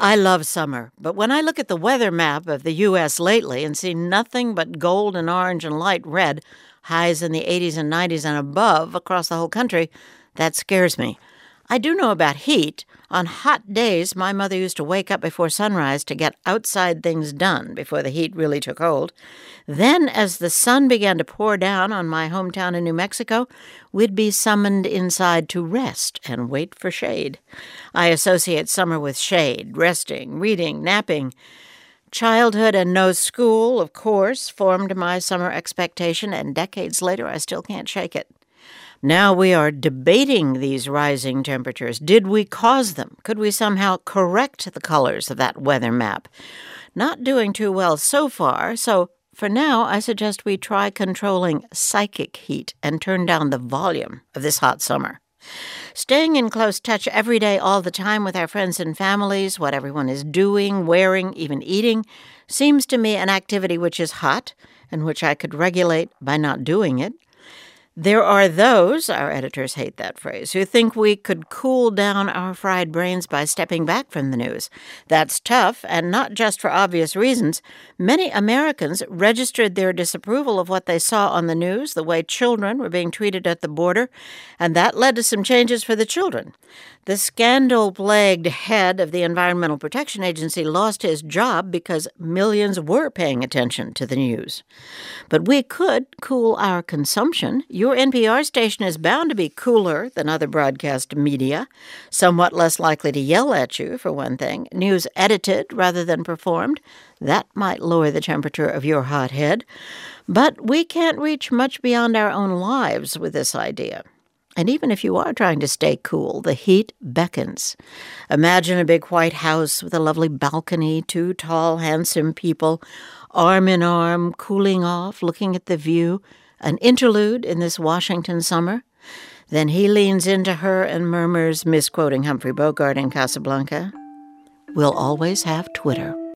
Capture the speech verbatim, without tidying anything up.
I love summer, but when I look at the weather map of the U S lately and see nothing but gold and orange and light red, highs in the eighties and nineties and above across the whole country, that scares me. I do know about heat. On hot days, my mother used to wake up before sunrise to get outside things done before the heat really took hold. Then, as the sun began to pour down on my hometown in New Mexico, we'd be summoned inside to rest and wait for shade. I associate summer with shade, resting, reading, napping. Childhood and no school, of course, formed my summer expectation, and decades later I still can't shake it. Now we are debating these rising temperatures. Did we cause them? Could we somehow correct the colors of that weather map? Not doing too well so far, so for now I suggest we try controlling psychic heat and turn down the volume of this hot summer. Staying in close touch every day all the time with our friends and families, what everyone is doing, wearing, even eating, seems to me an activity which is hot and which I could regulate by not doing it. There are those, our editors hate that phrase, who think we could cool down our fried brains by stepping back from the news. That's tough, and not just for obvious reasons. Many Americans registered their disapproval of what they saw on the news, the way children were being treated at the border, and that led to some changes for the children. The scandal-plagued head of the Environmental Protection Agency lost his job because millions were paying attention to the news. But we could cool our consumption. Your N P R station is bound to be cooler than other broadcast media, somewhat less likely to yell at you, for one thing. News edited rather than performed. That might lower the temperature of your hot head. But we can't reach much beyond our own lives with this idea. And even if you are trying to stay cool, the heat beckons. Imagine a big white house with a lovely balcony, two tall, handsome people, arm in arm, cooling off, looking at the view, an interlude in this Washington summer. Then he leans into her and murmurs, misquoting Humphrey Bogart in Casablanca, "We'll always have Twitter."